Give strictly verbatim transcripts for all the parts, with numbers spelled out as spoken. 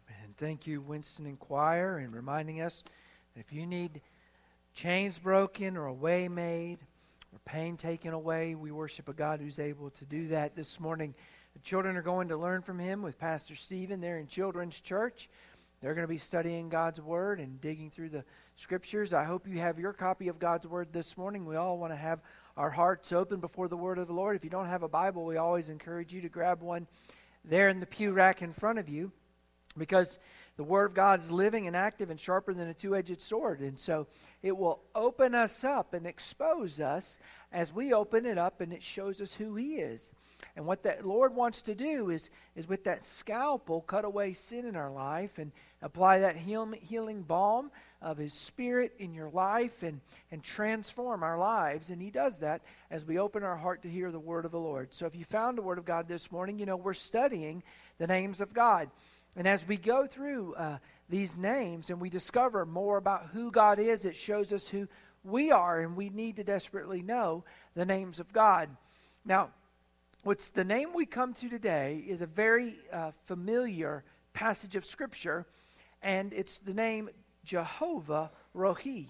And thank you, Winston and Choir, in reminding us that if you need chains broken or a way made or pain taken away, we worship a God who's able to do that. This morning, the children are going to learn from him with Pastor Stephen there in Children's Church. They're going to be studying God's Word and digging through the Scriptures. I hope you have your copy of God's Word this morning. We all want to have our hearts open before the Word of the Lord. If you don't have a Bible, we always encourage you to grab one there in the pew rack in front of you, because the Word of God is living and active and sharper than a two-edged sword. And so it will open us up and expose us as we open it up, and it shows us who He is. And what that Lord wants to do is, is with that scalpel, cut away sin in our life and apply that heal, healing balm of His Spirit in your life and, and transform our lives. And He does that as we open our heart to hear the Word of the Lord. So if you found the Word of God this morning, you know we're studying the names of God. And as we go through uh, these names and we discover more about who God is, it shows us who we are, and we need to desperately know the names of God. Now, what's the name we come to today is a very uh, familiar passage of Scripture, and it's the name Jehovah Rohi.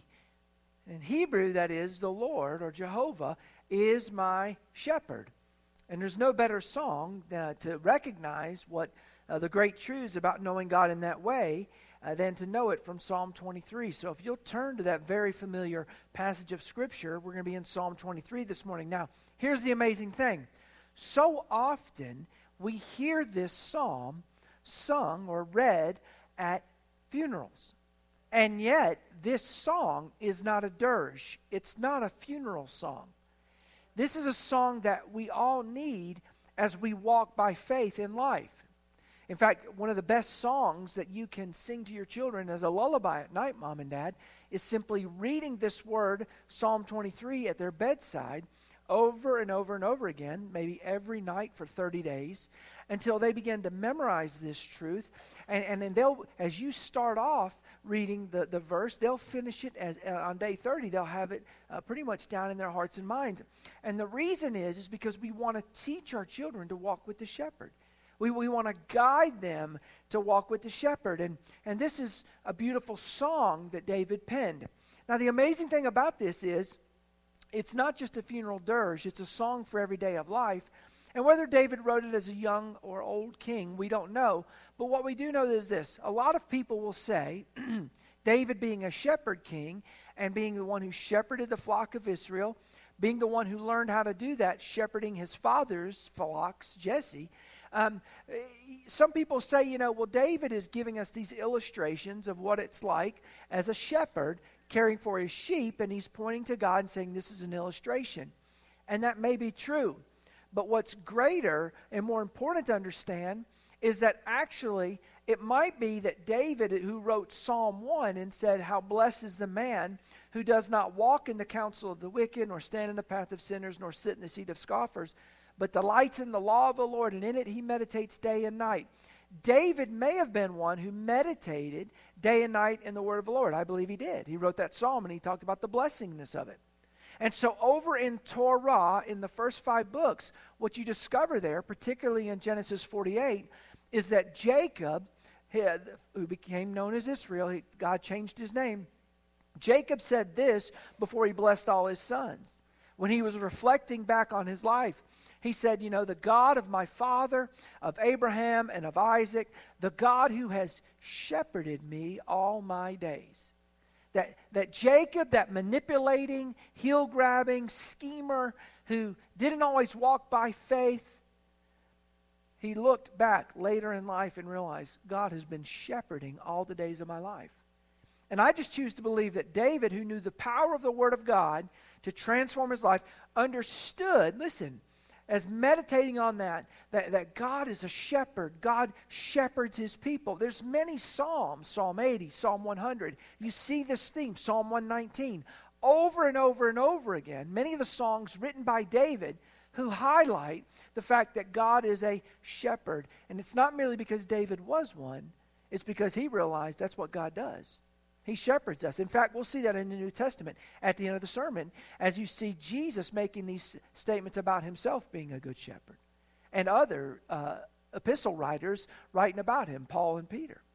In Hebrew, that is, the Lord, or Jehovah, is my shepherd. And there's no better song uh, to recognize what Uh, the great truths about knowing God in that way uh, than to know it from Psalm twenty-three. So if you'll turn to that very familiar passage of Scripture, we're going to be in Psalm twenty-three this morning. Now, here's the amazing thing. So often we hear this psalm sung or read at funerals. And yet, this song is not a dirge. It's not a funeral song. This is a song that we all need as we walk by faith in life. In fact, one of the best songs that you can sing to your children as a lullaby at night, Mom and Dad, is simply reading this word, Psalm twenty-three, at their bedside over and over and over again, maybe every night for thirty days, until they begin to memorize this truth. And, and then they'll, as you start off reading the, the verse, they'll finish it as uh, on day thirty. They'll have it uh, pretty much down in their hearts and minds. And the reason is, is because we want to teach our children to walk with the shepherd. We, we want to guide them to walk with the shepherd. And, and this is a beautiful song that David penned. Now, the amazing thing about this is it's not just a funeral dirge. It's a song for every day of life. And whether David wrote it as a young or old king, we don't know. But what we do know is this. A lot of people will say, David being a shepherd king and being the one who shepherded the flock of Israel, being the one who learned how to do that, shepherding his father's flocks, Jesse. Um, some people say, you know, well, David is giving us these illustrations of what it's like as a shepherd caring for his sheep, and he's pointing to God and saying this is an illustration. And that may be true. But what's greater and more important to understand is that actually it might be that David, who wrote Psalm one and said, how blessed is the man who does not walk in the counsel of the wicked, nor stand in the path of sinners, nor sit in the seat of scoffers, but delights in the law of the Lord, and in it he meditates day and night. David may have been one who meditated day and night in the word of the Lord. I believe he did. He wrote that psalm, and he talked about the blessingness of it. And so over in Torah, in the first five books, what you discover there, particularly in Genesis forty-eight, is that Jacob, who became known as Israel, he, God changed his name. Jacob said this before he blessed all his sons. When he was reflecting back on his life, he said, you know, the God of my father, of Abraham and of Isaac, the God who has shepherded me all my days. That, that Jacob, that manipulating, heel-grabbing schemer who didn't always walk by faith, he looked back later in life and realized God has been shepherding all the days of my life. And I just choose to believe that David, who knew the power of the Word of God to transform his life, understood, listen, as meditating on that, that, that God is a shepherd. God shepherds his people. There's many psalms, Psalm eighty, Psalm one hundred. You see this theme, Psalm one nineteen, over and over and over again. Many of the songs written by David who highlight the fact that God is a shepherd. And it's not merely because David was one. It's because he realized that's what God does. He shepherds us. In fact, we'll see that in the New Testament at the end of the sermon as you see Jesus making these statements about himself being a good shepherd. And other uh, epistle writers writing about him, Paul and Peter.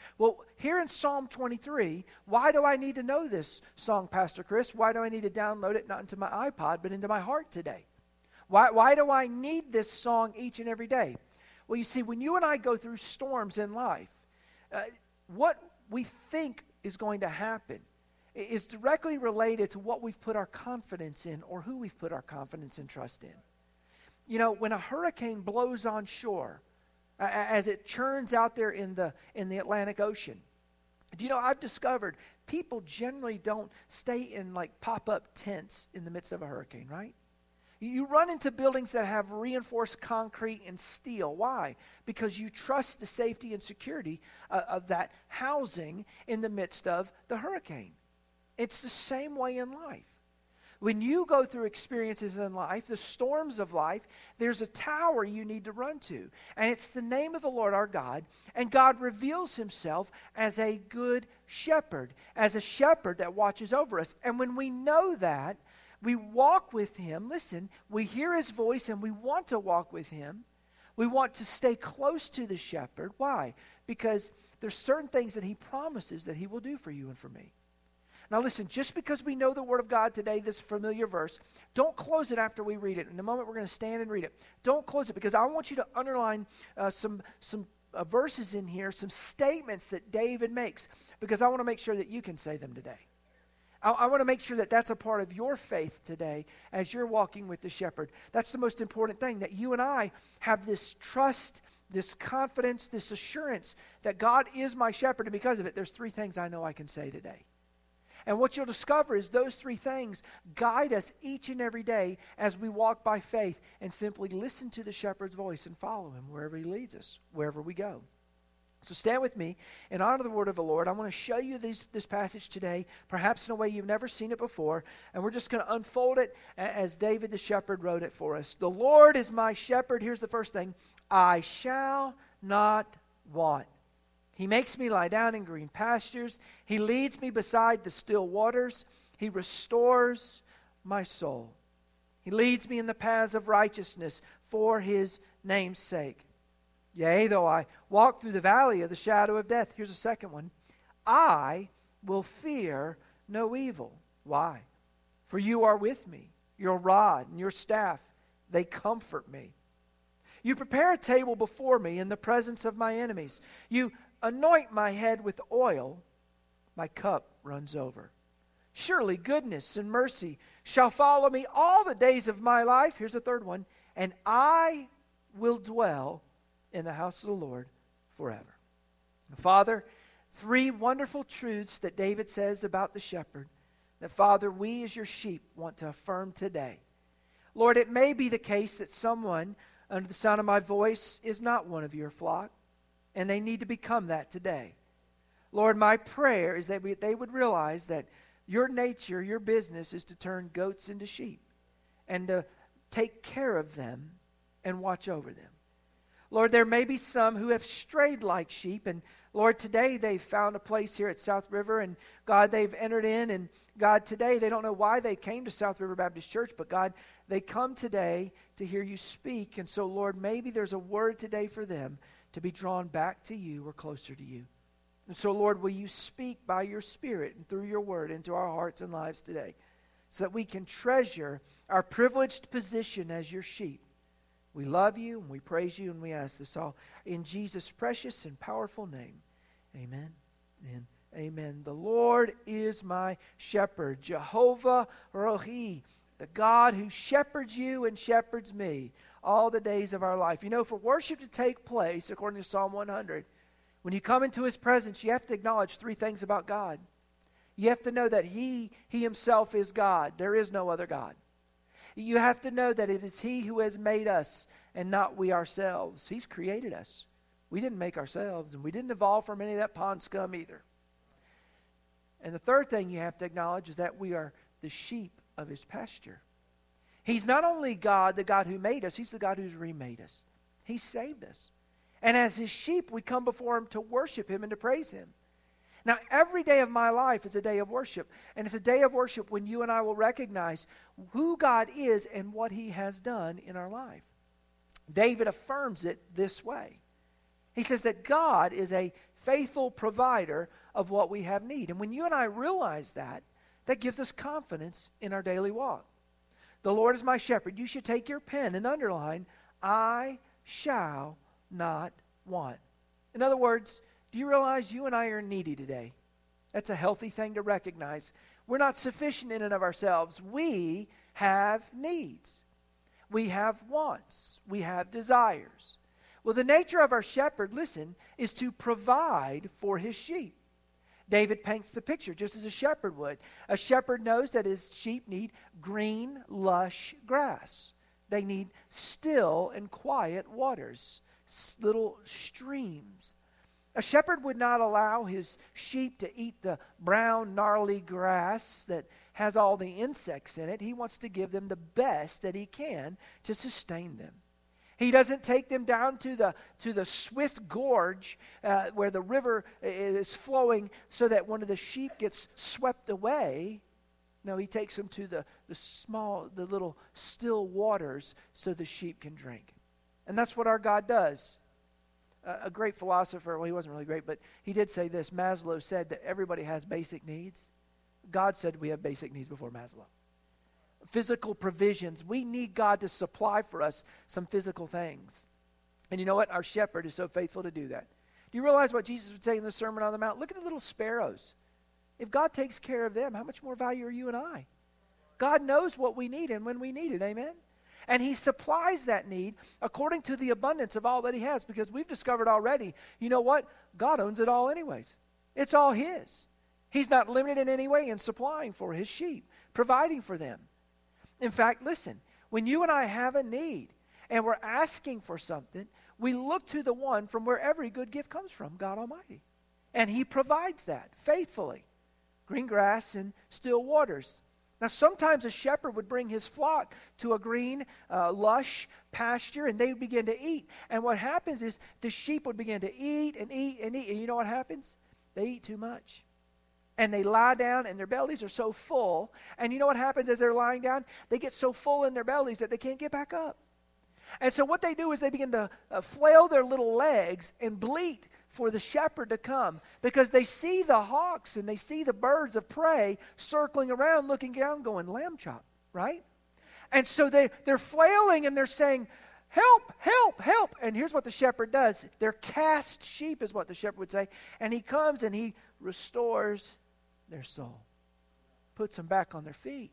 Well, here in Psalm twenty-three, why do I need to know this song, Pastor Chris? Why do I need to download it not into my iPod, but into my heart today? Why, why do I need this song each and every day? Well, you see, when you and I go through storms in life, uh, what we think is going to happen is directly related to what we've put our confidence in or who we've put our confidence and trust in. You know, when a hurricane blows on shore, uh, as it churns out there in the in the Atlantic Ocean, do you know, I've discovered people generally don't stay in like pop-up tents in the midst of a hurricane, right? You run into buildings that have reinforced concrete and steel. Why? Because you trust the safety and security uh, of that housing in the midst of the hurricane. It's the same way in life. When you go through experiences in life, the storms of life, there's a tower you need to run to. And it's the name of the Lord our God. And God reveals himself as a good shepherd, as a shepherd that watches over us. And when we know that, we walk with him. Listen, we hear his voice and we want to walk with him. We want to stay close to the shepherd. Why? Because there's certain things that he promises that he will do for you and for me. Now listen, just because we know the Word of God today, this familiar verse, don't close it after we read it. In a moment, we're going to stand and read it. Don't close it, because I want you to underline uh, some, some uh, verses in here, some statements that David makes, because I want to make sure that you can say them today. I, I want to make sure that that's a part of your faith today as you're walking with the shepherd. That's the most important thing, that you and I have this trust, this confidence, this assurance that God is my shepherd, and because of it, there's three things I know I can say today. And what you'll discover is those three things guide us each and every day as we walk by faith and simply listen to the shepherd's voice and follow him wherever he leads us, wherever we go. So stand with me and honor the word of the Lord. I want to show you these, this passage today, perhaps in a way you've never seen it before, and we're just going to unfold it as David the shepherd wrote it for us. The Lord is my shepherd. Here's the first thing. I shall not want. He makes me lie down in green pastures. He leads me beside the still waters. He restores my soul. He leads me in the paths of righteousness for his name's sake. Yea, though I walk through the valley of the shadow of death. Here's a second one. I will fear no evil. Why? For you are with me. Your rod and your staff, they comfort me. You prepare a table before me in the presence of my enemies. You anoint my head with oil, my cup runs over. Surely goodness and mercy shall follow me all the days of my life. Here's the third one. And I will dwell in the house of the Lord forever. Father, three wonderful truths that David says about the shepherd that, Father, we as your sheep want to affirm today. Lord, it may be the case that someone under the sound of my voice is not one of your flock, and they need to become that today. Lord, my prayer is that we, they would realize that your nature, your business is to turn goats into sheep and to take care of them and watch over them. Lord, there may be some who have strayed like sheep, and Lord, today they've found a place here at South River, and God, they've entered in, and God, today they don't know why they came to South River Baptist Church, but God, they come today to hear you speak, and so Lord, maybe there's a word today for them to be drawn back to you or closer to you. And so, Lord, will you speak by your Spirit and through your word into our hearts and lives today so that we can treasure our privileged position as your sheep. We love you and we praise you and we ask this all in Jesus' precious and powerful name. Amen and amen. The Lord is my shepherd, Jehovah Rohi, the God who shepherds you and shepherds me all the days of our life. You know, for worship to take place, according to Psalm one hundred, when you come into his presence, you have to acknowledge three things about God. You have to know that he, he himself is God. There is no other God. You have to know that it is he who has made us and not we ourselves. He's created us. We didn't make ourselves, and we didn't evolve from any of that pond scum either. And the third thing you have to acknowledge is that we are the sheep of his pasture. He's not only God, the God who made us, he's the God who's remade us. He saved us. And as his sheep, we come before him to worship him and to praise him. Now, every day of my life is a day of worship. And it's a day of worship when you and I will recognize who God is and what he has done in our life. David affirms it this way. He says that God is a faithful provider of what we have need. And when you and I realize that, that gives us confidence in our daily walk. The Lord is my shepherd. You should take your pen and underline, I shall not want. In other words, do you realize you and I are needy today? That's a healthy thing to recognize. We're not sufficient in and of ourselves. We have needs. We have wants. We have desires. Well, the nature of our shepherd, listen, is to provide for his sheep. David paints the picture just as a shepherd would. A shepherd knows that his sheep need green, lush grass. They need still and quiet waters, little streams. A shepherd would not allow his sheep to eat the brown, gnarly grass that has all the insects in it. He wants to give them the best that he can to sustain them. He doesn't take them down to the to the swift gorge uh, where the river is flowing so that one of the sheep gets swept away. No, he takes them to the, the small, the little still waters so the sheep can drink. And that's what our God does. Uh, a great philosopher, well, he wasn't really great, but he did say this. Maslow said that everybody has basic needs. God said we have basic needs before Maslow. Physical provisions. We need God to supply for us some physical things. And you know what? Our shepherd is so faithful to do that. Do you realize what Jesus would say in the Sermon on the Mount? Look at the little sparrows. If God takes care of them, how much more value are you and I? God knows what we need and when we need it. Amen? And he supplies that need according to the abundance of all that he has, because we've discovered already, you know what? God owns it all anyways. It's all his. He's not limited in any way in supplying for his sheep, providing for them. In fact, listen, when you and I have a need and we're asking for something, we look to the one from where every good gift comes from, God Almighty. And he provides that faithfully. Green grass and still waters. Now, sometimes a shepherd would bring his flock to a green, uh, lush pasture, and they would begin to eat. And what happens is the sheep would begin to eat and eat and eat. And you know what happens? They eat too much. And they lie down, and their bellies are so full. And you know what happens as they're lying down? They get so full in their bellies that they can't get back up. And so what they do is they begin to uh, flail their little legs and bleat for the shepherd to come, because they see the hawks and they see the birds of prey circling around, looking down, going, lamb chop, right? And so they, they're flailing and they're saying, help, help, help. And here's what the shepherd does. They're cast sheep is what the shepherd would say. And he comes and he restores their soul, puts them back on their feet.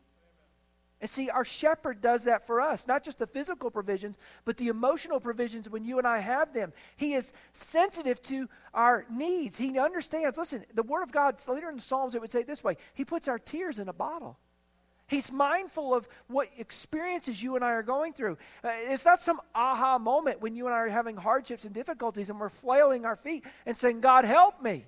And see, our shepherd does that for us, not just the physical provisions, but the emotional provisions when you and I have them. He is sensitive to our needs. He understands. Listen, the Word of God, later in the Psalms, it would say it this way. He puts our tears in a bottle. He's mindful of what experiences you and I are going through. Uh, it's not some aha moment when you and I are having hardships and difficulties and we're flailing our feet and saying, God, help me.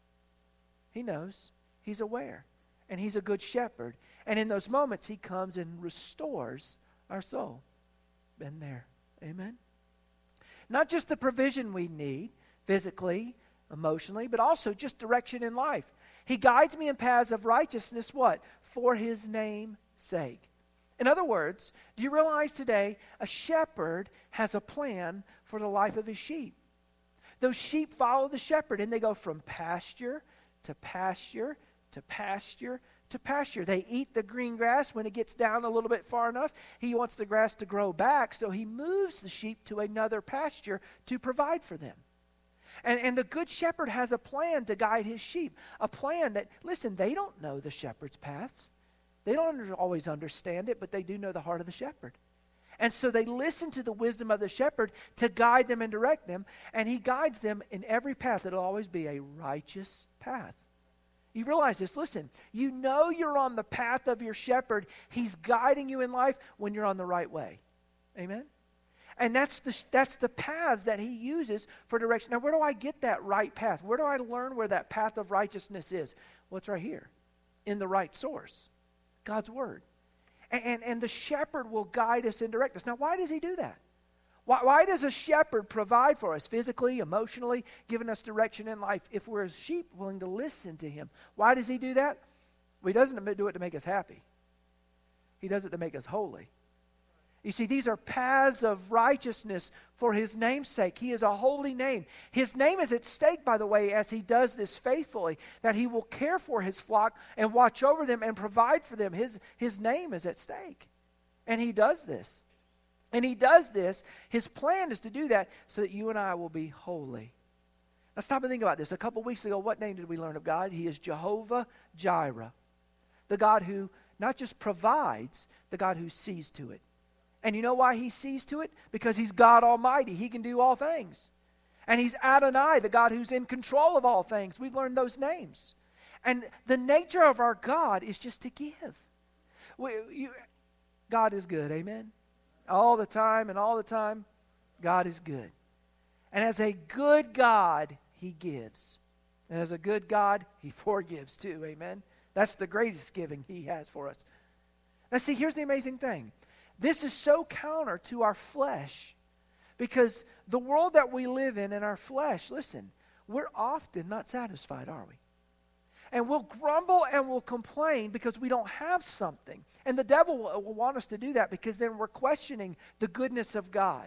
He knows. He's aware. And he's a good shepherd. And in those moments, he comes and restores our soul. Been there. Amen? Not just the provision we need, physically, emotionally, but also just direction in life. He guides me in paths of righteousness, what? For his name's sake. In other words, do you realize today a shepherd has a plan for the life of his sheep? Those sheep follow the shepherd, and they go from pasture to pasture to pasture to pasture. They eat the green grass. When it gets down a little bit far enough, he wants the grass to grow back, so he moves the sheep to another pasture to provide for them. And, and the good shepherd has a plan to guide his sheep, a plan that, listen, they don't know the shepherd's paths. They don't under, always understand it, but they do know the heart of the shepherd. And so they listen to the wisdom of the shepherd to guide them and direct them, and he guides them in every path. It'll always be a righteous path. You realize this. Listen, you know you're on the path of your shepherd. He's guiding you in life when you're on the right way. Amen? And that's the, that's the paths that he uses for direction. Now, where do I get that right path? Where do I learn where that path of righteousness is? Well, it's right here, in the right source, God's Word. And, and, and the shepherd will guide us and direct us. Now, why does he do that? Why, why does a shepherd provide for us physically, emotionally, giving us direction in life if we're as sheep willing to listen to him? Why does he do that? Well, he doesn't do it to make us happy. He does it to make us holy. You see, these are paths of righteousness for his name's sake. He is a holy name. His name is at stake, by the way, as he does this faithfully, that he will care for his flock and watch over them and provide for them. His, his name is at stake. And he does this. And he does this. His plan is to do that so that you and I will be holy. Now stop and think about this. A couple weeks ago, what name did we learn of God? He is Jehovah Jireh, the God who not just provides, the God who sees to it. And you know why he sees to it? Because he's God Almighty. He can do all things. And he's Adonai, the God who's in control of all things. We've learned those names. And the nature of our God is just to give. We, you, God is good, amen? All the time and all the time, God is good. And as a good God, he gives. And as a good God, he forgives too, amen? That's the greatest giving he has for us. Now see, here's the amazing thing. This is so counter to our flesh, because the world that we live in in our flesh, listen, we're often not satisfied, are we? And we'll grumble and we'll complain because we don't have something. And the devil will, will want us to do that, because then we're questioning the goodness of God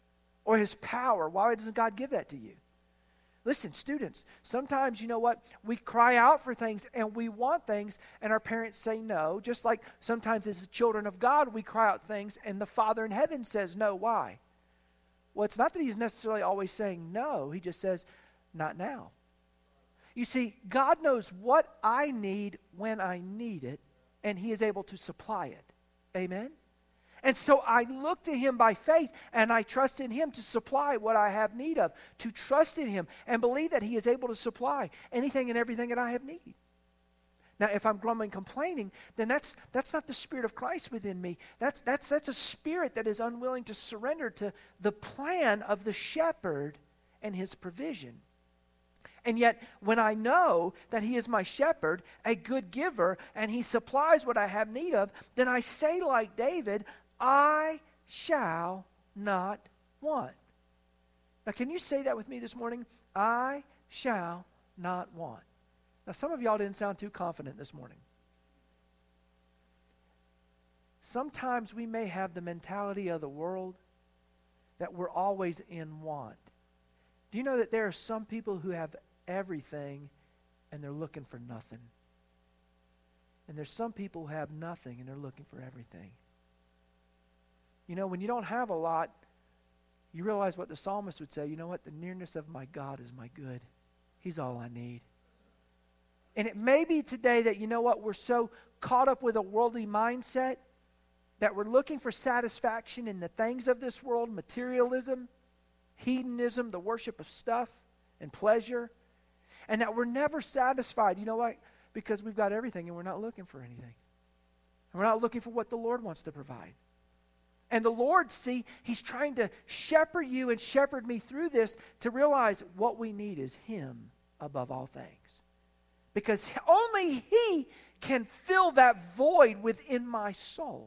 or his power. Why doesn't God give that to you? Listen, students, sometimes, you know what, we cry out for things and we want things and our parents say no. Just like sometimes as the children of God, we cry out things and the Father in heaven says no. Why? Well, it's not that he's necessarily always saying no. He just says, not now. You see, God knows what I need when I need it, and he is able to supply it. Amen? And so I look to him by faith, and I trust in him to supply what I have need of, to trust in him and believe that he is able to supply anything and everything that I have need. Now, if I'm grumbling, complaining, then that's that's not the Spirit of Christ within me. That's, that's, that's a spirit that is unwilling to surrender to the plan of the shepherd and his provision. And yet, when I know that he is my shepherd, a good giver, and he supplies what I have need of, then I say like David, I shall not want. Now, can you say that with me this morning? I shall not want. Now, some of y'all didn't sound too confident this morning. Sometimes we may have the mentality of the world that we're always in want. Do you know that there are some people who have everything and they're looking for nothing? And there's some people who have nothing and they're looking for everything. You know, when you don't have a lot, you realize what the psalmist would say. You know what? The nearness of my God is my good. He's all I need. And it may be today that, you know what, we're so caught up with a worldly mindset that we're looking for satisfaction in the things of this world, materialism, hedonism, the worship of stuff and pleasure, and that we're never satisfied. You know why? Because we've got everything and we're not looking for anything. And we're not looking for what the Lord wants to provide. And the Lord, see, he's trying to shepherd you and shepherd me through this to realize what we need is him above all things. Because only he can fill that void within my soul.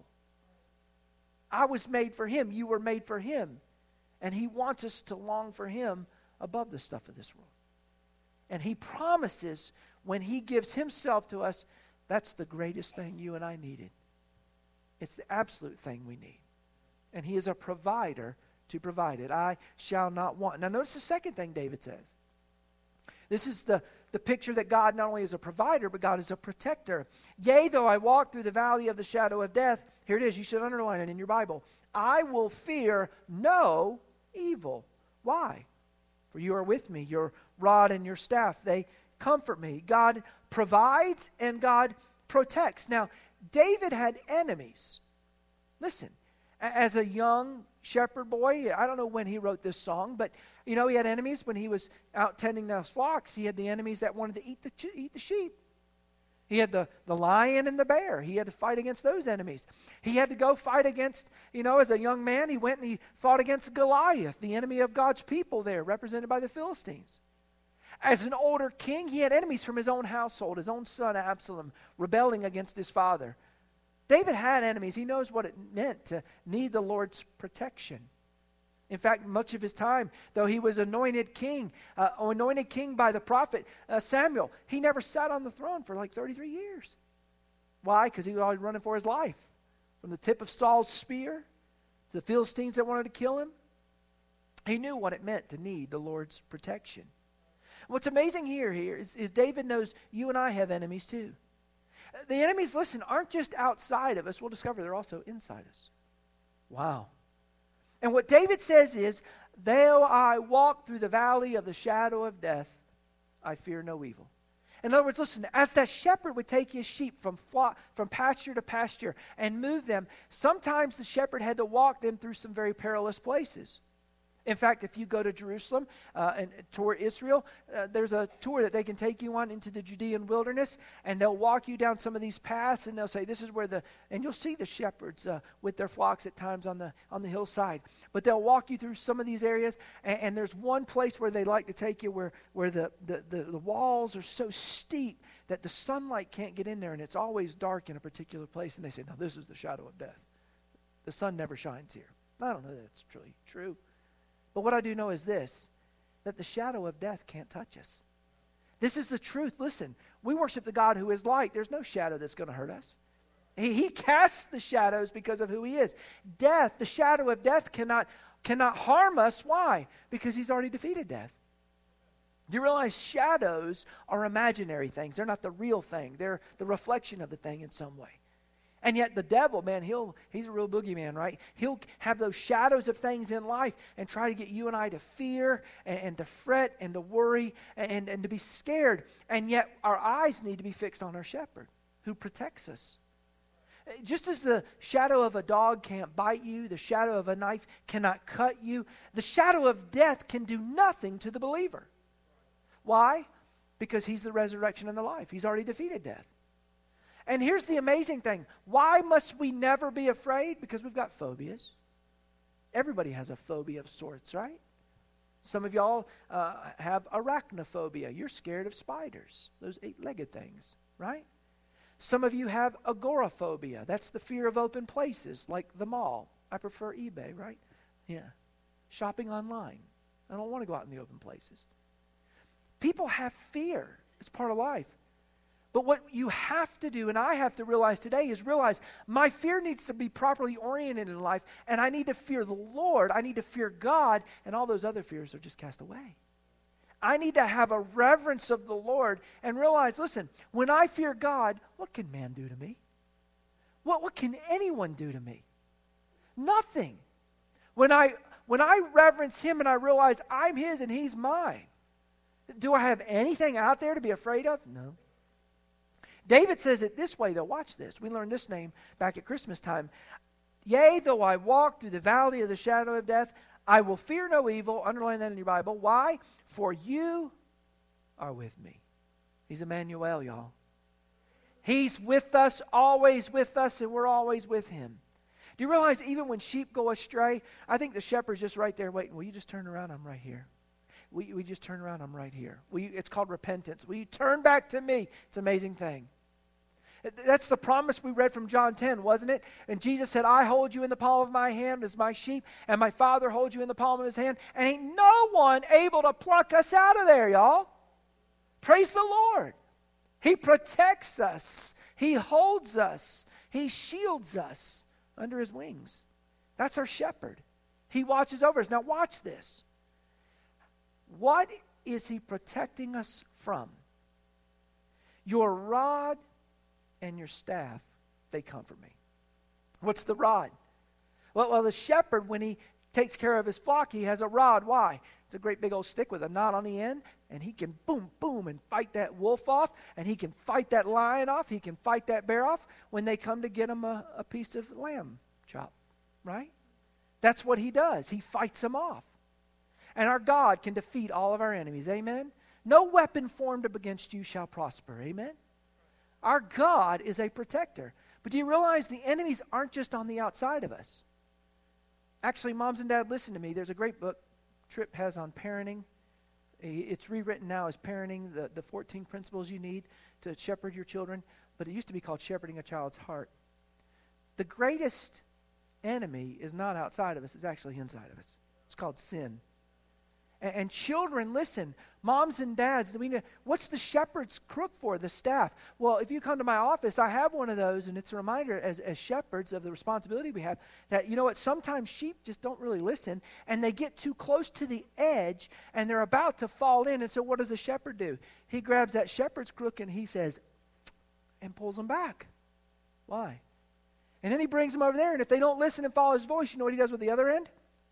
I was made for him. You were made for him. And he wants us to long for him above the stuff of this world. And he promises when he gives himself to us, that's the greatest thing you and I needed. It's the absolute thing we need. And he is a provider to provide it. I shall not want. Now notice the second thing David says. This is the, the picture that God not only is a provider, but God is a protector. Yea, though I walk through the valley of the shadow of death, here it is, you should underline it in your Bible. I will fear no evil. Why? For you are with me, your rod and your staff, they comfort me. God provides and God protects. Now, David had enemies. Listen, as a young shepherd boy, I don't know when he wrote this song, but you know, he had enemies when he was out tending those flocks. He had the enemies that wanted to eat the eat the sheep. He had the, the lion and the bear. He had to fight against those enemies. He had to go fight against, you know, as a young man, he went and he fought against Goliath, the enemy of God's people there, represented by the Philistines. As an older king, he had enemies from his own household, his own son Absalom, rebelling against his father. David had enemies. He knows what it meant to need the Lord's protection. In fact, much of his time, though he was anointed king, uh, anointed king by the prophet uh, Samuel, he never sat on the throne for like thirty-three years. Why? Because he was always running for his life. From the tip of Saul's spear The Philistines that wanted to kill him, he knew what it meant to need the Lord's protection. What's amazing here, here is, is David knows you and I have enemies too. The enemies, listen, aren't just outside of us. We'll discover they're also inside us. Wow. And what David says is, though I walk through the valley of the shadow of death, I fear no evil. In other words, listen, as that shepherd would take his sheep from flock, from pasture to pasture and move them, sometimes the shepherd had to walk them through some very perilous places. In fact, if you go to Jerusalem uh, and tour Israel, uh, there's a tour that they can take you on into the Judean wilderness, and they'll walk you down some of these paths, and they'll say, this is where the, and you'll see the shepherds uh, with their flocks at times on the on the hillside. But they'll walk you through some of these areas, and, and there's one place where they like to take you where, where the, the, the, the walls are so steep that the sunlight can't get in there, and it's always dark in a particular place. And they say, no, this is the shadow of death. The sun never shines here. I don't know that it's truly true. But what I do know is this, that the shadow of death can't touch us. This is the truth. Listen, we worship the God who is light. There's no shadow that's going to hurt us. He, he casts the shadows because of who he is. Death, the shadow of death cannot, cannot harm us. Why? Because he's already defeated death. Do you realize shadows are imaginary things? They're not the real thing. They're the reflection of the thing in some way. And yet the devil, man, he'll he's a real boogeyman, right? He'll have those shadows of things in life and try to get you and I to fear and, and to fret and to worry and, and to be scared. And yet our eyes need to be fixed on our shepherd who protects us. Just as the shadow of a dog can't bite you, the shadow of a knife cannot cut you, the shadow of death can do nothing to the believer. Why? Because he's the resurrection and the life. He's already defeated death. And here's the amazing thing. Why must we never be afraid? Because we've got phobias. Everybody has a phobia of sorts, right? Some of y'all uh, have arachnophobia. You're scared of spiders, those eight-legged things, right? Some of you have agoraphobia. That's the fear of open places, like the mall. I prefer eBay, right? Yeah. Shopping online. I don't want to go out in the open places. People have fear. It's part of life. But what you have to do, and I have to realize today, is realize my fear needs to be properly oriented in life, and I need to fear the Lord. I need to fear God, and all those other fears are just cast away. I need to have a reverence of the Lord and realize, listen, when I fear God, what can man do to me? What, what can anyone do to me? Nothing. When I, when I reverence him and I realize I'm his and he's mine, do I have anything out there to be afraid of? No. David says it this way, though. Watch this. We learned this name back at Christmas time. Yea, though I walk through the valley of the shadow of death, I will fear no evil. Underline that in your Bible. Why? For you are with me. He's Emmanuel, y'all. He's with us, always with us, and we're always with him. Do you realize even when sheep go astray, I think the shepherd's just right there waiting. Will you just turn around? I'm right here. We we just turn around. I'm right here. We, it's called repentance. Will you turn back to me? It's an amazing thing. That's the promise we read from John ten, wasn't it? And Jesus said, I hold you in the palm of my hand as my sheep, and my Father holds you in the palm of his hand, and ain't no one able to pluck us out of there, y'all. Praise the Lord. He protects us. He holds us. He shields us under his wings. That's our shepherd. He watches over us. Now watch this. What is he protecting us from? Your rod and your staff, they comfort me. What's the rod? Well, well, the shepherd, when he takes care of his flock, he has a rod. Why? It's a great big old stick with a knot on the end, and he can boom, boom, and fight that wolf off, and he can fight that lion off, he can fight that bear off when they come to get him a, a piece of lamb chop, right? That's what he does. He fights them off. And our God can defeat all of our enemies, amen? No weapon formed up against you shall prosper, amen? Our God is a protector. But do you realize the enemies aren't just on the outside of us? Actually, moms and dad, listen to me. There's a great book Tripp has on parenting. It's rewritten now as Parenting, the, the fourteen principles you need to shepherd your children. But it used to be called Shepherding a Child's Heart. The greatest enemy is not outside of us. It's actually inside of us. It's called sin. And, and children, listen, moms and dads, I mean, what's the shepherd's crook for, the staff? Well, if you come to my office, I have one of those, and it's a reminder as, as shepherds of the responsibility we have that, you know what, sometimes sheep just don't really listen, and they get too close to the edge, and they're about to fall in. And so what does a shepherd do? He grabs that shepherd's crook, and he says, and pulls them back. Why? And then he brings them over there, and if they don't listen and follow his voice, you know what he does with the other end?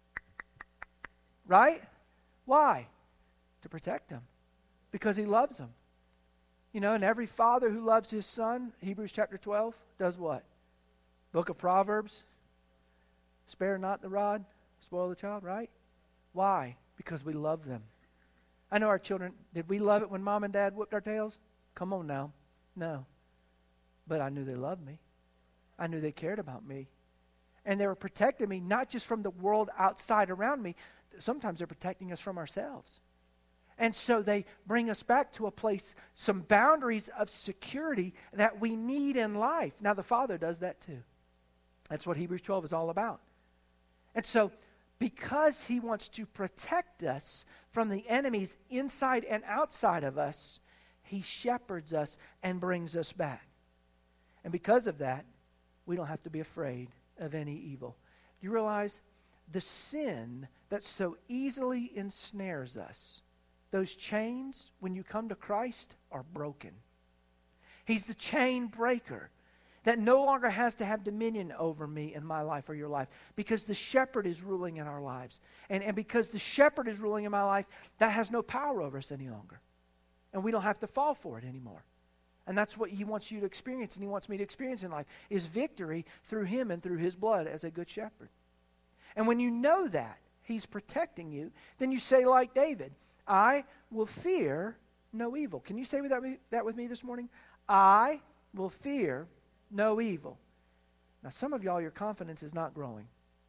Right? Why? To protect them. Because he loves them. You know, and every father who loves his son, Hebrews chapter twelve, does what? Book of Proverbs, spare not the rod, spoil the child, right? Why? Because we love them. I know our children, did we love it when mom and dad whipped our tails? Come on now. No. But I knew they loved me. I knew they cared about me. And they were protecting me, not just from the world outside around me. Sometimes they're protecting us from ourselves. And so they bring us back to a place, some boundaries of security that we need in life. Now the Father does that too. That's what Hebrews twelve is all about. And so because he wants to protect us from the enemies inside and outside of us, he shepherds us and brings us back. And because of that, we don't have to be afraid of any evil. Do you realize the sin that so easily ensnares us, those chains, when you come to Christ, are broken. He's the chain breaker that no longer has to have dominion over me in my life or your life, because the shepherd is ruling in our lives. And, and because the shepherd is ruling in my life, that has no power over us any longer. And we don't have to fall for it anymore. And that's what he wants you to experience, and he wants me to experience in life, is victory through him and through his blood as a good shepherd. And when you know that he's protecting you, then you say like David, I will fear no evil. Can you say that, that with me this morning? I will fear no evil. Now some of y'all, your confidence is not growing.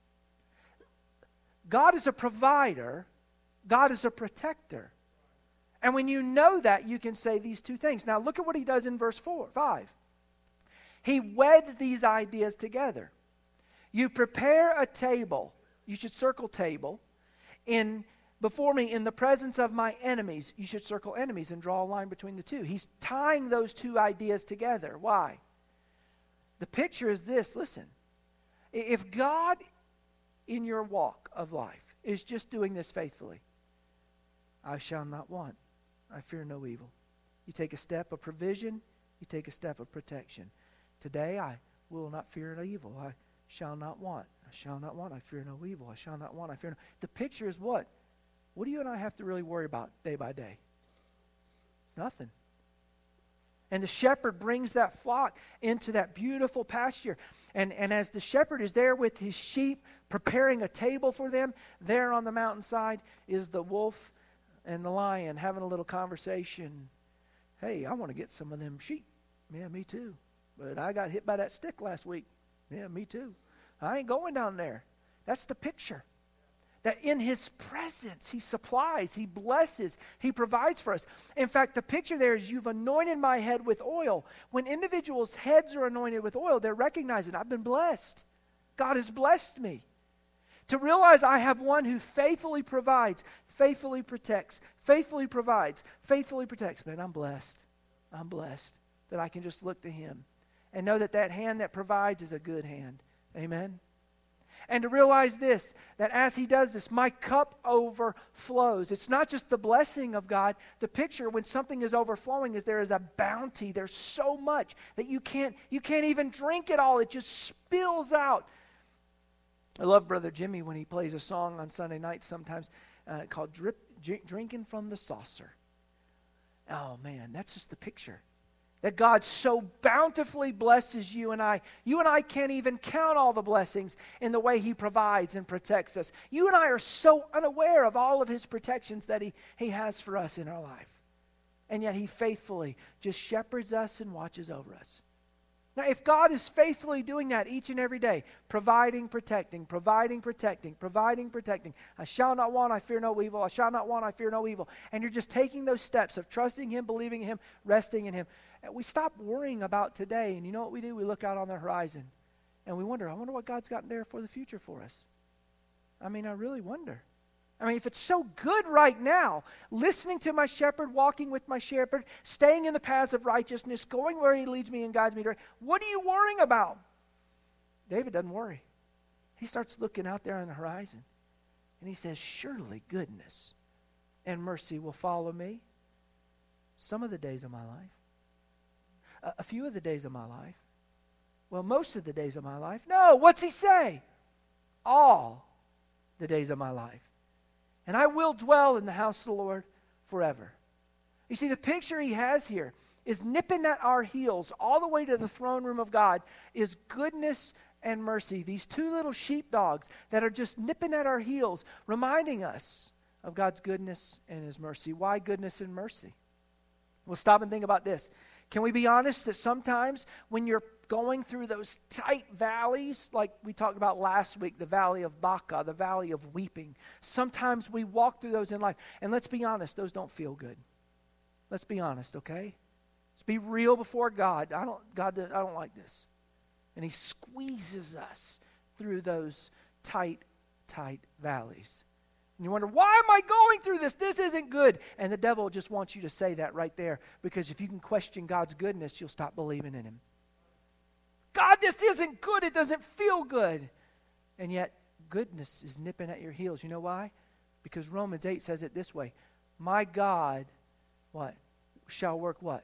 God is a provider. God is a protector. And when you know that, you can say these two things. Now look at what he does in verse four, five. He weds these ideas together. You prepare a table. You should circle table. In before me in the presence of my enemies. You should circle enemies and draw a line between the two. He's tying those two ideas together. Why? The picture is this. Listen. If God in your walk of life is just doing this faithfully, I shall not want. I fear no evil. You take a step of provision. You take a step of protection. Today I will not fear no evil. I shall not want. I shall not want. I fear no evil. I shall not want. I fear no. The picture is what? What do you and I have to really worry about day by day? Nothing. And the shepherd brings that flock into that beautiful pasture. And, and as the shepherd is there with his sheep, preparing a table for them, there on the mountainside is the wolf and the lion having a little conversation. Hey, I want to get some of them sheep. Yeah, me too. But I got hit by that stick last week. Yeah, me too. I ain't going down there. That's the picture. That in his presence, he supplies, he blesses, he provides for us. In fact, the picture there is you've anointed my head with oil. When individuals' heads are anointed with oil, they're recognizing, I've been blessed. God has blessed me. To realize I have one who faithfully provides, faithfully protects, faithfully provides, faithfully protects. Man, I'm blessed. I'm blessed that I can just look to him and know that that hand that provides is a good hand. Amen? And to realize this, that as he does this, my cup overflows. It's not just the blessing of God. The picture when something is overflowing is there is a bounty. There's so much that you can't, you can't even drink it all. It just spills out. I love Brother Jimmy when he plays a song on Sunday nights sometimes uh, called Drip, Drink, Drinking from the Saucer. Oh man, that's just the picture. That God so bountifully blesses you and I. You and I can't even count all the blessings in the way he provides and protects us. You and I are so unaware of all of his protections that he, he has for us in our life. And yet he faithfully just shepherds us and watches over us. Now, if God is faithfully doing that each and every day, providing, protecting, providing, protecting, providing, protecting, I shall not want, I fear no evil, I shall not want, I fear no evil, and you're just taking those steps of trusting him, believing in him, resting in him, we stop worrying about today, and you know what we do? We look out on the horizon, and we wonder, I wonder what God's got there for the future for us. I mean, I really wonder. I mean, if it's so good right now, listening to my shepherd, walking with my shepherd, staying in the paths of righteousness, going where he leads me and guides me, to, what are you worrying about? David doesn't worry. He starts looking out there on the horizon, and he says, surely goodness and mercy will follow me some of the days of my life, a, a few of the days of my life, well, most of the days of my life. No, what's he say? All the days of my life. And I will dwell in the house of the Lord forever. You see, the picture he has here is nipping at our heels all the way to the throne room of God is goodness and mercy. These two little sheepdogs that are just nipping at our heels, reminding us of God's goodness and his mercy. Why goodness and mercy? Well, stop and think about this. Can we be honest that sometimes when you're going through those tight valleys, like we talked about last week, the valley of Baca, the valley of weeping, sometimes we walk through those in life, and let's be honest, those don't feel good. Let's be honest, okay? Let's be real before God. I don't, God, I don't like this. And he squeezes us through those tight, tight valleys. And you wonder, why am I going through this? This isn't good. And the devil just wants you to say that right there, because if you can question God's goodness, you'll stop believing in him. God, this isn't good. It doesn't feel good. And yet, goodness is nipping at your heels. You know why? Because Romans eight says it this way. My God, what? Shall work what?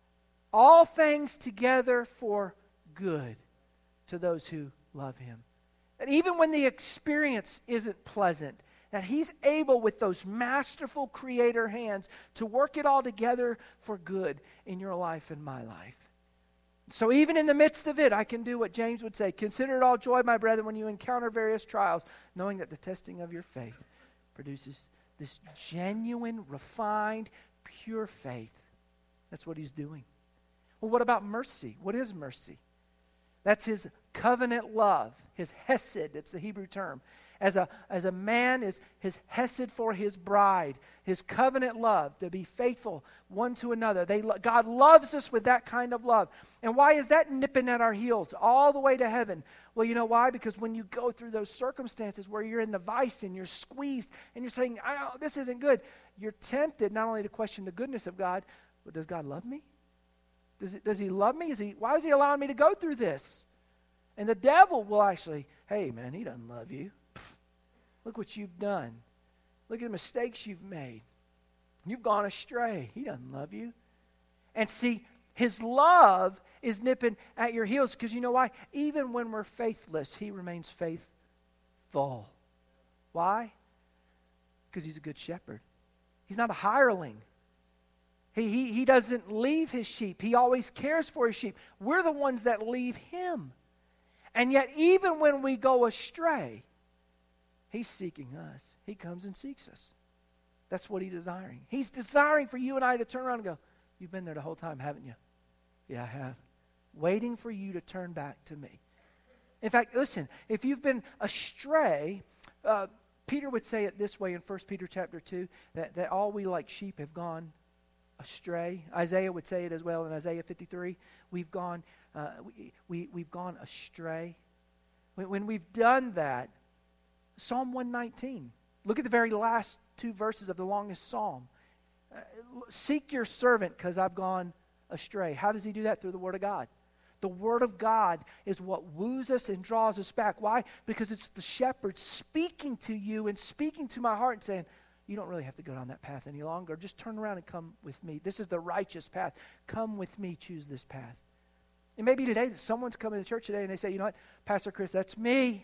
All things together for good to those who love him. And even when the experience isn't pleasant, that he's able with those masterful creator hands to work it all together for good in your life and my life. So even in the midst of it, I can do what James would say. Consider it all joy, my brethren, when you encounter various trials, knowing that the testing of your faith produces this genuine, refined, pure faith. That's what he's doing. Well, what about mercy? What is mercy? That's his covenant love, his hesed, that's the Hebrew term. As a, as a man is his hesed for his bride, his covenant love, to be faithful one to another. They, God loves us with that kind of love. And why is that nipping at our heels all the way to heaven? Well, you know why? Because when you go through those circumstances where you're in the vice and you're squeezed and you're saying, I don't, this isn't good, you're tempted not only to question the goodness of God, but does God love me? Does, it, does he love me? Is he, why is he allowing me to go through this? And the devil will actually, hey, man, he doesn't love you. Look what you've done. Look at the mistakes you've made. You've gone astray. He doesn't love you. And see, his love is nipping at your heels because you know why? Even when we're faithless, he remains faithful. Why? Because he's a good shepherd. He's not a hireling. He, he, he doesn't leave his sheep. He always cares for his sheep. We're the ones that leave him. And yet, even when we go astray, he's seeking us. He comes and seeks us. That's what he's desiring. He's desiring for you and I to turn around and go, you've been there the whole time, haven't you? Yeah, I have. Waiting for you to turn back to me. In fact, listen, if you've been astray, uh, Peter would say it this way in First Peter chapter two, that, that all we like sheep have gone astray. Isaiah would say it as well in Isaiah fifty-three. We've gone, uh, we, we, we've gone astray. When, when we've done that, Psalm one nineteen. Look at the very last two verses of the longest psalm. Uh, Seek your servant because I've gone astray. How does he do that? Through the Word of God. The Word of God is what woos us and draws us back. Why? Because it's the shepherd speaking to you and speaking to my heart and saying, you don't really have to go down that path any longer. Just turn around and come with me. This is the righteous path. Come with me. Choose this path. It may be today that someone's coming to church today and they say, you know what, Pastor Chris, that's me.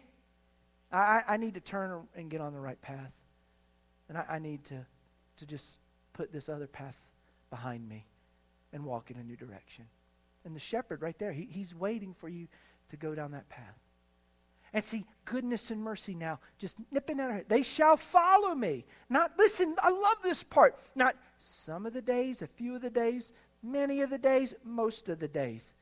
I, I need to turn and get on the right path. And I, I need to, to just put this other path behind me and walk in a new direction. And the shepherd right there, he, he's waiting for you to go down that path. And see, goodness and mercy now, just nipping at our head. They shall follow me. Not, listen, I love this part. Not some of the days, a few of the days, many of the days, most of the days.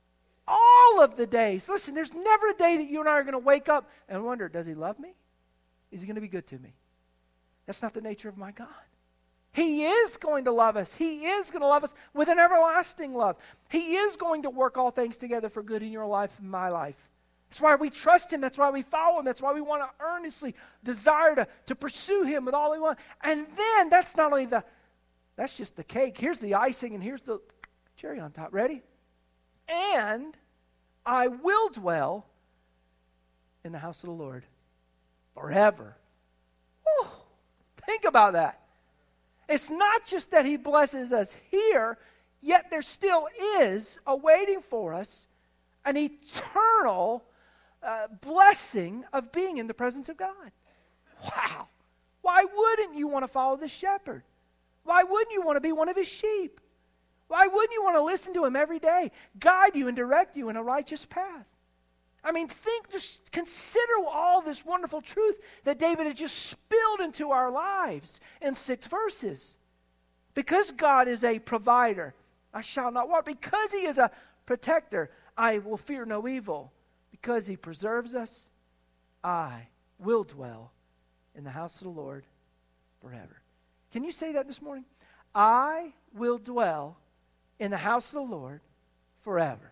All of the days. Listen, there's never a day that you and I are going to wake up and wonder, does he love me? Is he going to be good to me? That's not the nature of my God. He is going to love us. He is going to love us with an everlasting love. He is going to work all things together for good in your life and my life. That's why we trust him. That's why we follow him. That's why we want to earnestly desire to, to pursue him with all we want. And then that's not only the, that's just the cake. Here's the icing and here's the cherry on top. Ready? And I will dwell in the house of the Lord forever. Whew, think about that. It's not just that he blesses us here, yet there still is awaiting for us an eternal uh, blessing of being in the presence of God. Wow. Why wouldn't you want to follow the shepherd? Why wouldn't you want to be one of his sheep? Why wouldn't you want to listen to him every day, guide you and direct you in a righteous path? I mean, think, just consider all this wonderful truth that David has just spilled into our lives in six verses. Because God is a provider, I shall not want. Because he is a protector, I will fear no evil. Because he preserves us, I will dwell in the house of the Lord forever. Can you say that this morning? I will dwell in the house of the Lord forever.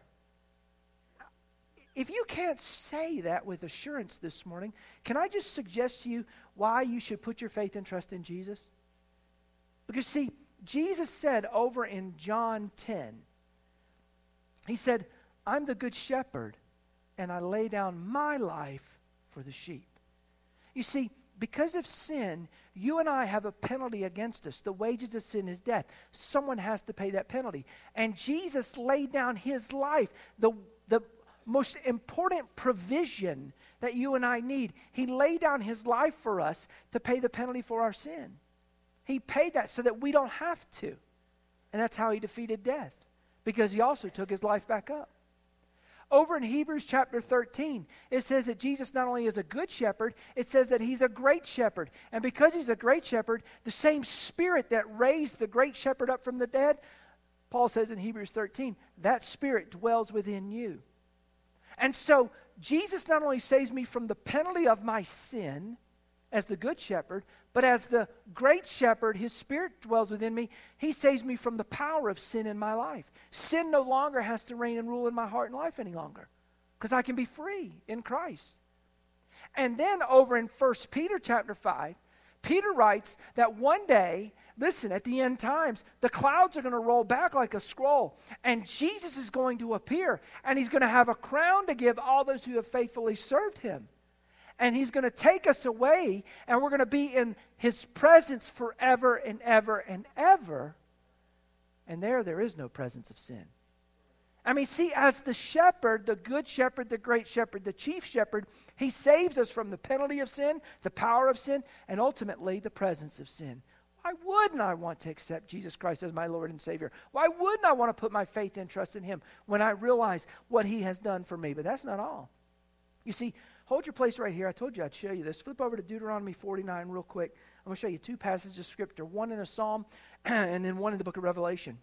If you can't say that with assurance this morning, can I just suggest to you why you should put your faith and trust in Jesus? Because see, Jesus said over in John ten, he said, I'm the good shepherd, and I lay down my life for the sheep. You see, because of sin, you and I have a penalty against us. The wages of sin is death. Someone has to pay that penalty. And Jesus laid down his life, the, the most important provision that you and I need. He laid down his life for us to pay the penalty for our sin. He paid that so that we don't have to. And that's how he defeated death, because he also took his life back up. Over in Hebrews chapter thirteen, it says that Jesus not only is a good shepherd, it says that he's a great shepherd. And because he's a great shepherd, the same spirit that raised the great shepherd up from the dead, Paul says in Hebrews thirteen, that spirit dwells within you. And so Jesus not only saves me from the penalty of my sin as the good shepherd, but as the great shepherd, his spirit dwells within me. He saves me from the power of sin in my life. Sin no longer has to reign and rule in my heart and life any longer, because I can be free in Christ. And then over in First Peter chapter five, Peter writes that one day, listen, at the end times, the clouds are going to roll back like a scroll, and Jesus is going to appear, and he's going to have a crown to give all those who have faithfully served him. And he's going to take us away, and we're going to be in his presence forever and ever and ever. And there, there is no presence of sin. I mean, see, as the shepherd, the good shepherd, the great shepherd, the chief shepherd, he saves us from the penalty of sin, the power of sin, and ultimately the presence of sin. Why wouldn't I want to accept Jesus Christ as my Lord and Savior? Why wouldn't I want to put my faith and trust in him when I realize what he has done for me? But that's not all. You see, hold your place right here. I told you I'd show you this. Flip over to Deuteronomy forty-nine real quick. I'm going to show you two passages of Scripture, one in a Psalm and then one in the book of Revelation.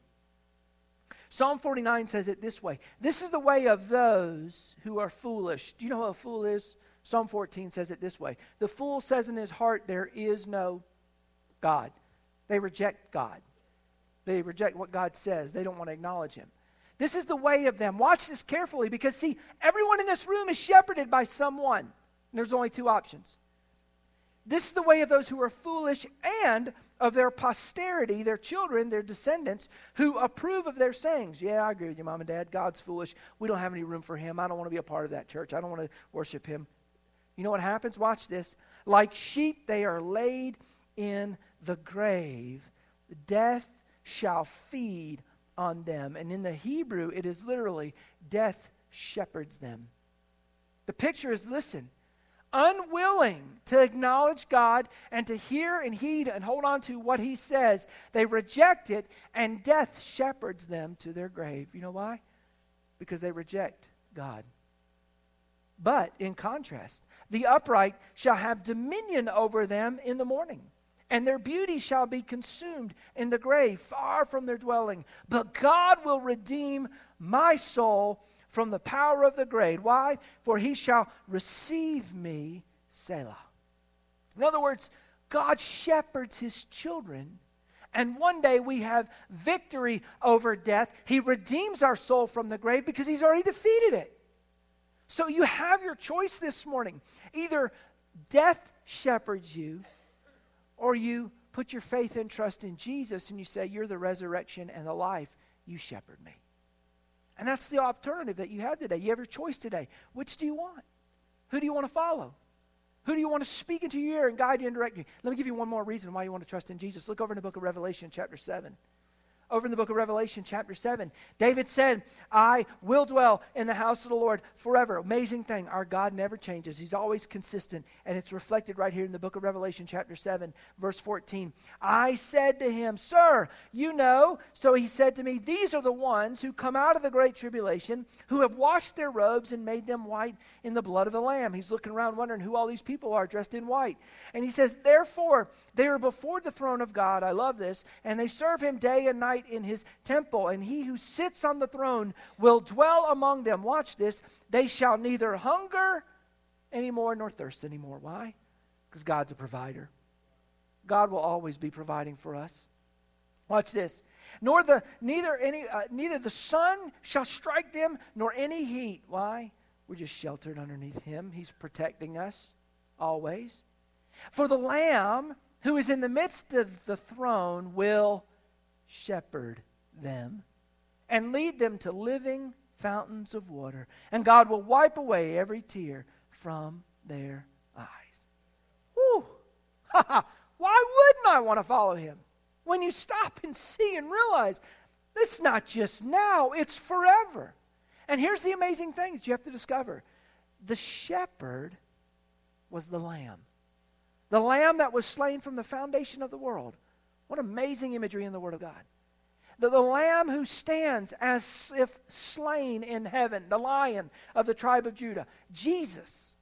Psalm forty-nine says it this way. This is the way of those who are foolish. Do you know what a fool is? Psalm fourteen says it this way. The fool says in his heart, there is no God. They reject God. They reject what God says. They don't want to acknowledge him. This is the way of them. Watch this carefully, because see, everyone in this room is shepherded by someone. And there's only two options. This is the way of those who are foolish, and of their posterity, their children, their descendants, who approve of their sayings. Yeah, I agree with you, Mom and Dad. God's foolish. We don't have any room for him. I don't want to be a part of that church. I don't want to worship him. You know what happens? Watch this. Like sheep, they are laid in the grave. Death shall feed on them. And in the Hebrew, it is literally, death shepherds them. The picture is, listen, unwilling to acknowledge God and to hear and heed and hold on to what he says, they reject it, and death shepherds them to their grave. You know why? Because they reject God. But in contrast, the upright shall have dominion over them in the morning, and their beauty shall be consumed in the grave, far from their dwelling. But God will redeem my soul from the power of the grave. Why? For he shall receive me, Selah. In other words, God shepherds his children, and one day we have victory over death. He redeems our soul from the grave because he's already defeated it. So you have your choice this morning. Either death shepherds you, or you put your faith and trust in Jesus and you say, you're the resurrection and the life. You shepherd me. And that's the alternative that you have today. You have your choice today. Which do you want? Who do you want to follow? Who do you want to speak into your ear and guide you and direct you? Let me give you one more reason why you want to trust in Jesus. Look over in the book of Revelation chapter seven. Over in the book of Revelation chapter seven, David said, I will dwell in the house of the Lord forever. Amazing thing. Our God never changes. He's always consistent. And it's reflected right here in the book of Revelation chapter seven, verse fourteen. I said to him, Sir, you know. So he said to me, these are the ones who come out of the great tribulation, who have washed their robes and made them white in the blood of the Lamb. He's looking around wondering who all these people are dressed in white. And he says, therefore, they are before the throne of God. I love this. And they serve him day and night in his temple, and he who sits on the throne will dwell among them. Watch this. They shall neither hunger anymore nor thirst anymore. Why? Because God's a provider. God will always be providing for us. Watch this. Nor the neither any uh, neither the sun shall strike them nor any heat. Why? We're just sheltered underneath him. He's protecting us always. For the Lamb who is in the midst of the throne will shepherd them and lead them to living fountains of water. And God will wipe away every tear from their eyes. Whew. Why wouldn't I want to follow him? When you stop and see and realize it's not just now, it's forever. And here's the amazing thing that you have to discover. The shepherd was the lamb. The lamb that was slain from the foundation of the world. What amazing imagery in the Word of God. The, the lamb who stands as if slain in heaven, the lion of the tribe of Judah. Jesus.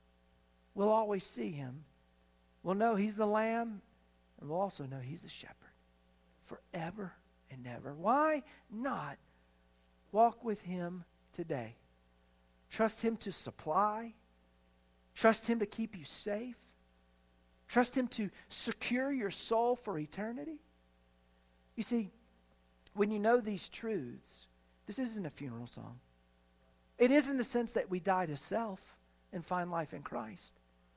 We'll always see him. We'll know he's the lamb, and we'll also know he's the shepherd. Forever and ever. Why not walk with him today? Trust him to supply. Trust him to keep you safe. Trust him to secure your soul for eternity. You see, when you know these truths, this isn't a funeral song. It is in the sense that we die to self and find life in Christ.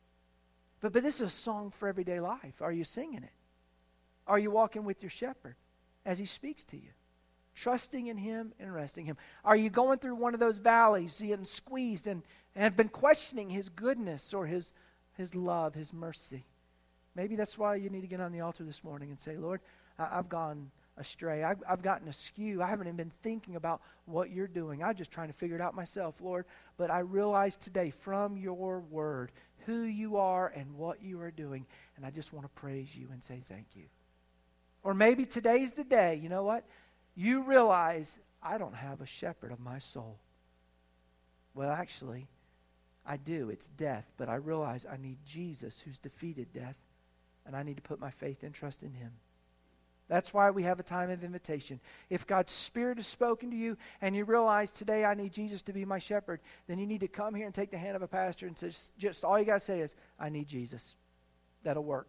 But, but this is a song for everyday life. Are you singing it? Are you walking with your shepherd as he speaks to you? Trusting in him and resting in him. Are you going through one of those valleys, getting squeezed and, and have been questioning his goodness or his, his love, his mercy? Maybe that's why you need to get on the altar this morning and say, Lord, I, I've gone astray. I've, I've gotten askew. I haven't even been thinking about what you're doing. I'm just trying to figure it out myself, Lord. But I realize today from your word who you are and what you are doing. And I just want to praise you and say thank you. Or maybe today's the day, you know what? You realize I don't have a shepherd of my soul. Well, actually, I do. It's death. But I realize I need Jesus who's defeated death. And I need to put my faith and trust in him. That's why we have a time of invitation. If God's Spirit has spoken to you and you realize today I need Jesus to be my shepherd, then you need to come here and take the hand of a pastor and say, just all you got to say is, I need Jesus. That'll work.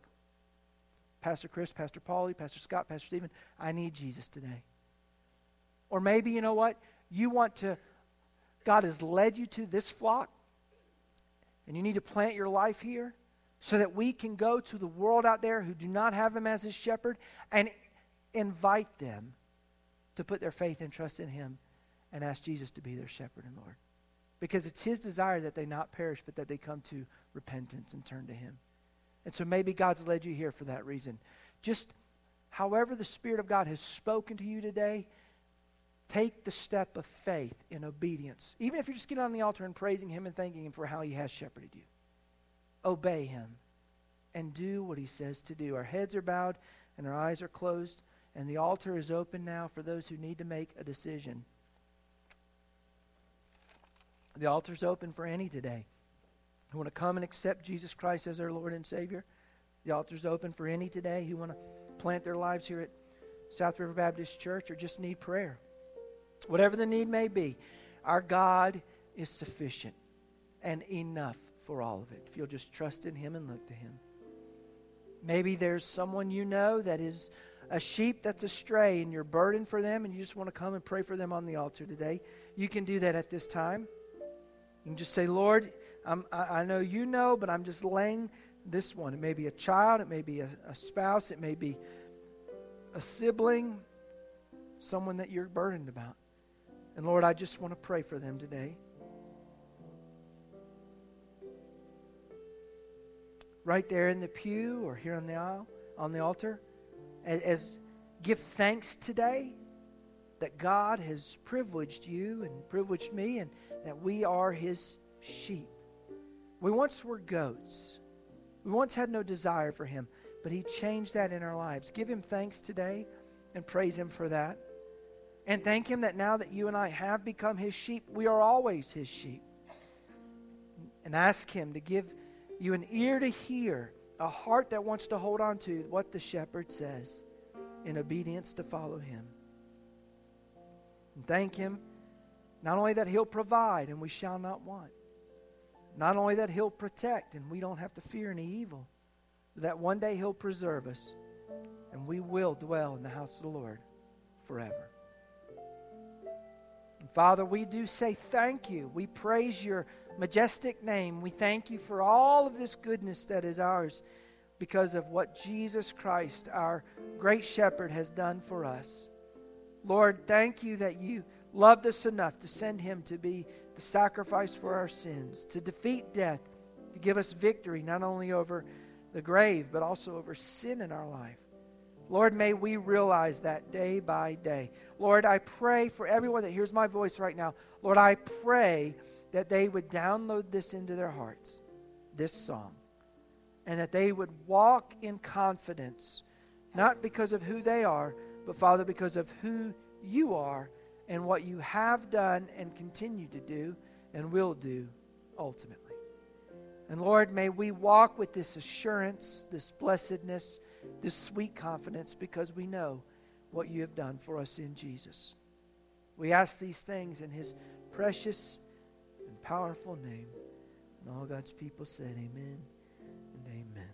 Pastor Chris, Pastor Paulie, Pastor Scott, Pastor Stephen, I need Jesus today. Or maybe, you know what, you want to, God has led you to this flock and you need to plant your life here so that we can go to the world out there who do not have him as his shepherd and invite them to put their faith and trust in him and ask Jesus to be their shepherd and Lord. Because it's his desire that they not perish, but that they come to repentance and turn to him. And so maybe God's led you here for that reason. Just however the Spirit of God has spoken to you today, take the step of faith in obedience. Even if you're just getting on the altar and praising him and thanking him for how he has shepherded you. Obey him and do what he says to do. Our heads are bowed and our eyes are closed, and the altar is open now for those who need to make a decision. The altar's open for any today who want to come and accept Jesus Christ as their Lord and Savior. The altar's open for any today who want to plant their lives here at South River Baptist Church or just need prayer. Whatever the need may be, our God is sufficient and enough for all of it. If you'll just trust in him and look to him. Maybe there's someone you know that is a sheep that's astray and you're burdened for them and you just want to come and pray for them on the altar today. You can do that at this time. You can just say, Lord, I'm, I, I know you know, but I'm just laying this one. It may be a child, it may be a, a spouse, it may be a sibling, someone that you're burdened about. And Lord, I just want to pray for them today. Right there in the pew or here on the aisle, on the altar, as, as give thanks today that God has privileged you and privileged me, and that we are His sheep. We once were goats. We once had no desire for Him, but He changed that in our lives. Give Him thanks today and praise Him for that. And thank Him that now that you and I have become His sheep, we are always His sheep. And ask Him to give you an ear to hear, a heart that wants to hold on to what the shepherd says in obedience to follow Him. And thank Him not only that He'll provide and we shall not want, not only that He'll protect and we don't have to fear any evil, but that one day He'll preserve us and we will dwell in the house of the Lord forever. And Father, we do say thank you. We praise your majestic name. We thank you for all of this goodness that is ours because of what Jesus Christ, our great shepherd, has done for us. Lord, thank you that you loved us enough to send Him to be the sacrifice for our sins, to defeat death, to give us victory not only over the grave, but also over sin in our life. Lord, may we realize that day by day. Lord, I pray for everyone that hears my voice right now. Lord, I pray that they would download this into their hearts, this song, and that they would walk in confidence, not because of who they are, but, Father, because of who you are and what you have done and continue to do and will do ultimately. And, Lord, may we walk with this assurance, this blessedness, this sweet confidence, because we know what you have done for us in Jesus. We ask these things in His precious and powerful name. And all God's people said amen and amen.